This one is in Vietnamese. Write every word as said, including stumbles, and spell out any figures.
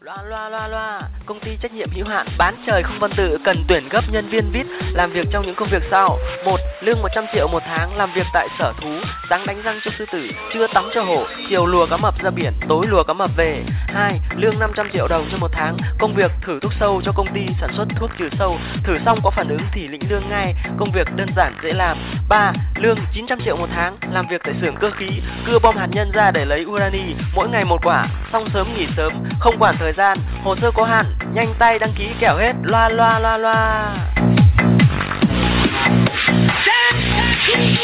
Loa loa loa loa, công ty trách nhiệm hữu hạn Bán Trời Không Văn Tự cần tuyển gấp nhân viên vê i pê làm việc trong những công việc sau. Một, lương một trăm triệu một tháng, làm việc tại sở thú, sáng đánh răng cho sư tử, trưa tắm cho hổ, chiều lùa cá mập ra biển, tối lùa cá mập về. Hai, lương năm trăm triệu đồng cho một tháng, công việc thử thuốc sâu cho công ty sản xuất thuốc trừ sâu, thử xong có phản ứng thì lĩnh lương ngay, công việc đơn giản dễ làm. Ba, lương chín trăm triệu một tháng, làm việc tại xưởng cơ khí, cưa bom hạt nhân ra để lấy urani, mỗi ngày một quả, xong sớm nghỉ sớm, không quản thời gian, hồ sơ có hạn, nhanh tay đăng ký kẻo hết. Loa loa loa loa.